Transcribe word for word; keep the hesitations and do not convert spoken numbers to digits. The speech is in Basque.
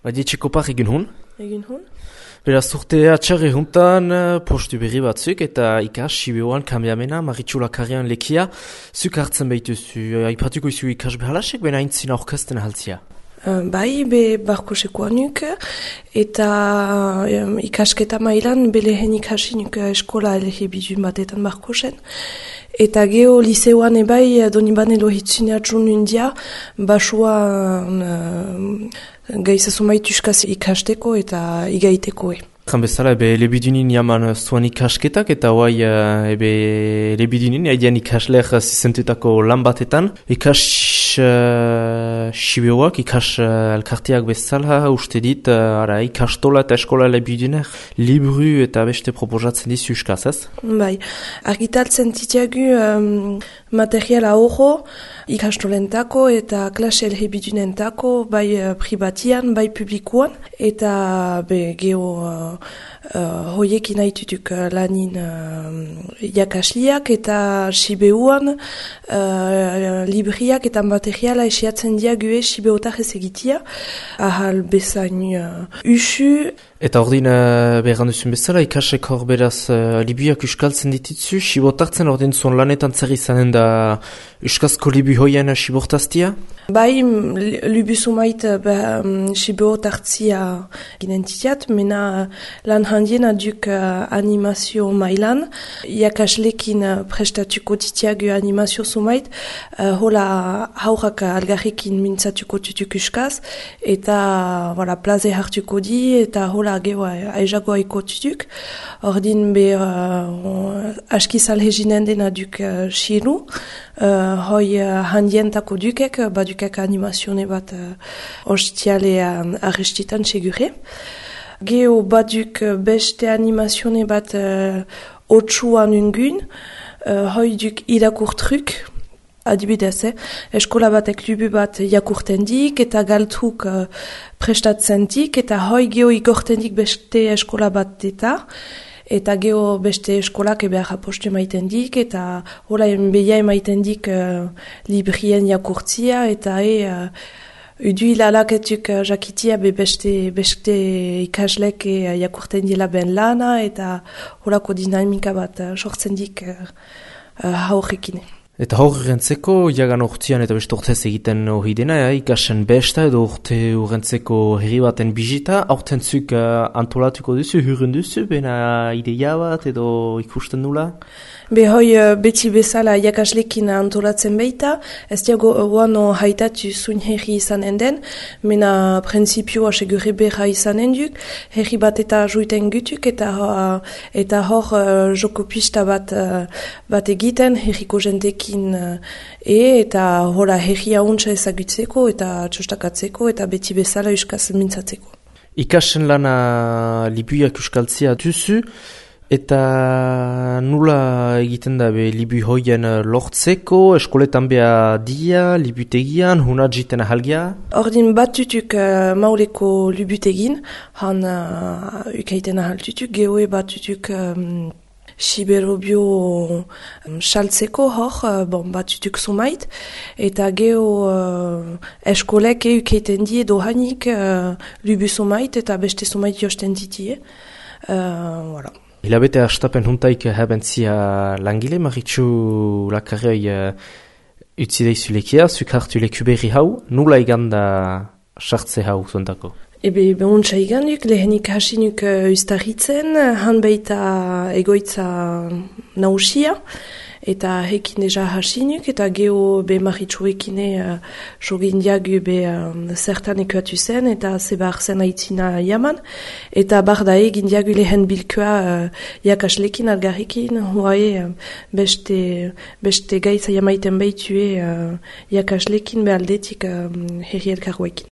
Badietxeko par egin hun? Egin hun? Beraz, urte atxarri juntan, postu berri batzuk eta ikas, Sibeoan, kambiamena, Maritxu Lakarrian lekia, zuk hartzen behituzu, aipatuko izu ikas behalasek, baina aintzina orkazten haltzia. Uh, bai, be barkosekoa nuk, eta um, ikasketa mailan belehen ikasi nuk eskola elehe bidun batetan barkosen. Eta geho liseoan ebai donibane lohitzina txun undia, basua uh, gaizazumaitu uskaz ikasteko eta igaiteko. Jan bezala, ebe elebidunin jaman zuan ikasketak, eta hoai ebe elebidunin haidean ikasleak zizentutako lan batetan. Ikas uh, Sibeoak, ikas uh, elkarteak bezala, uste dit, uh, ara, ikastola eta eskola elebidunak libru eta beste proposatzen dizu uskaz, ez? Bai, argitaltzen titiagu um, materiala horro, ikastolentako eta klase elebidunentako, bai uh, pribatian, bai publikoan, eta be geho uh, uh, hoiekin haitutuk uh, lanin uh, jakasliak eta Sibeoan uh, libriak eta materiala esiatzen diague Sibeotar ez egitia, ahal bezain uh, usu. Eta ordin, uh, behar duzun bezala, ikasek hor beraz uh, libuak uskaltzen dititzu, Sibotartzen ordin zuen lanetan zer izanen da uskazko libu hoien Sibortaztia? Bai, libu sumait um, Sibotartzia ginentitiat, mena lan handien aduk uh, animazio mailan, jakaslekin uh, prestatuko ditiagu animazio sumait, uh, hola haurak algarrekin mintzatuko tutuk uskaz, eta voilà, plaze hartuko di, eta hola geho aizagoa ikotutuk. Ordin be uh, askiz alheginen dena duk uh, xilu, uh, hoi uh, handientako dukek, badukek animazione bat uh, ostialean arrestitan segure. Geho baduk beste animazione bat uh, otsuan ungun, uh, hoi duk irakurtruk, adibidez, eh? Eskola batek lubu bat jakurtendik eta galtruk uh, prestatzendik eta hoi geho igortendik beste eskola bat eta eta geho beste eskolak ebehar apostu maitendik eta hola beia emaitendik uh, librien jakurtzia eta e uh, udu hilalaketuk uh, jakitia be beste, beste ikaslek uh, jakurten dila ben lana eta holako dinamika bat uh, sortzendik uh, uh, haurrekine. Eta hor rentzeko, jagan urtean eta beste urtez egiten hori dena, ja, ikasen besta edo urte urrentzeko herri baten bizita, aurten zuk uh, antolatuko duzu, hurren duzu, bena ideia bat edo ikusten nula? Be hoi beti bezala jakaslekin antolatzen baita, ez diago oano haitatu zuin herri izanen den, mena prinsipioa segure berra izanen duk, herri bat eta juiten gutuk eta, uh, eta hor uh, joko pista bat, uh, bat egiten herriko jentekin uh, e, eta hola herri hauntza ezagutzeko eta txostakatzeko eta beti bezala euskaz mintzatzeko. Ikasen lana libuak euskaltzia duzu, eta nula egiten da be libu hoien lortzeko, eskoletan beha dia, libutegian, huna jiten ahalgia? Ordin bat tutuk uh, mauleko libutegin, han uh, ukaiten ahal tutuk, gehoe bat tutuk um, Siberobio um, saltzeko hor, uh, bon, bat tutuk sumait, eta geho uh, eskolek eukeiten die dohanik uh, libu sumait eta beste sumait josten ditie. Uh, voilà. Hilabete astapen huntaik habentzia langile, Maritxu Lakarrioi uh, utzi deizu lekia, zuk hartu leku berri hau, nula iganda sartze hau zontako? Ebe behuntza iganduk, lehenik hasinuk uh, ustarritzen, han baita egoitza nausia, eta hekin deja hasinuk, eta geho be Maritxuekine uh, sogin diagu be um, zertan ekuatu zen, eta zebar zen aitzina jaman, eta barda egin diagu lehen bilkua uh, jakaslekin, algarrekin, huae uh, beste, beste gaitza jamaiten behitue uh, jakaslekin behaldetik um, herri elkarroekin.